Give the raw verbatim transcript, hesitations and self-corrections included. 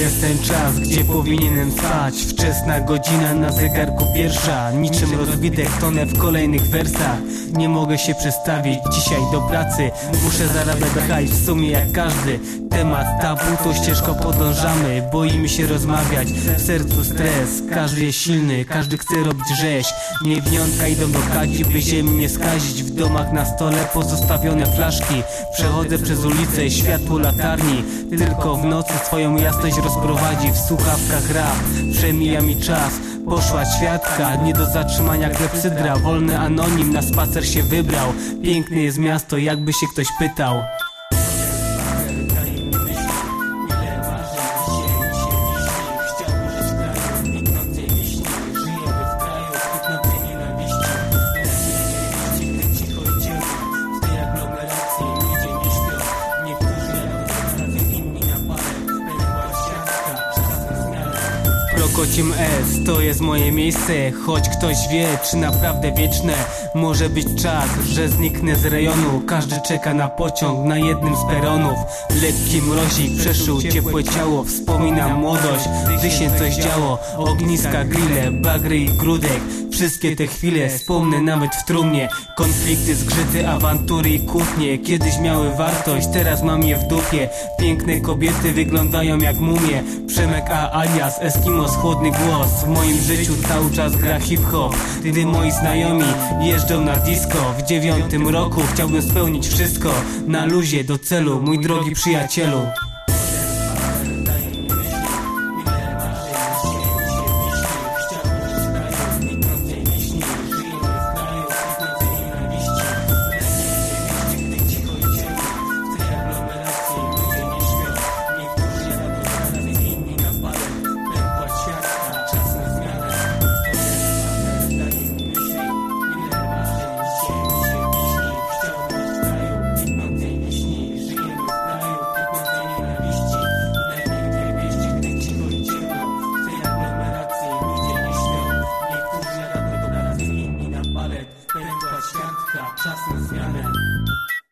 jest ten czas, gdzie powinienem spać. Wczesna godzina, na zegarku pierwsza. Niczym rozbitek tonę w kolejnych wersach. Nie mogę się przestawić dzisiaj do pracy. Muszę zarabiać hajs, w sumie jak każdy. Temat tabu, to ścieżką podążamy. Boimy się rozmawiać, w sercu stres. Każdy jest silny, każdy chce robić rzeź. Niewiniątka idą do kadzi, by ziemi nie skazić. W domach na stole pozostawione flaszki. Przechodzę przez ulicę, światło latarni. Tylko w nocy swoją jasność rozprowadzi. W słuchawkach rap, przemija mi czas. Poszła świadka, nie do zatrzymania klepsydra. Wolny anonim na spacer się wybrał. Piękne jest miasto, jakby się ktoś pytał. Kocim S, to jest moje miejsce. Choć ktoś wie, czy naprawdę wieczne może być czas, że zniknę z rejonu. Każdy czeka na pociąg na jednym z peronów. Lekki mrozik przeszył ciepłe ciało. Wspominam młodość, gdy się coś działo. Ogniska, grille, bagry i grudek. Wszystkie te chwile wspomnę nawet w trumnie. Konflikty, zgrzyty, awantury i kłótnie kiedyś miały wartość, teraz mam je w dupie. Piękne kobiety wyglądają jak mumie. Przemek A alias Eskimos, chłodny głos. W moim życiu cały czas gra hip-hop. Gdy moi znajomi jeżdżą na disco. W dziewiątym roku chciałbym spełnić wszystko. Na luzie do celu, mój drogi przyjacielu. Pękła świadka, czas na zmianę.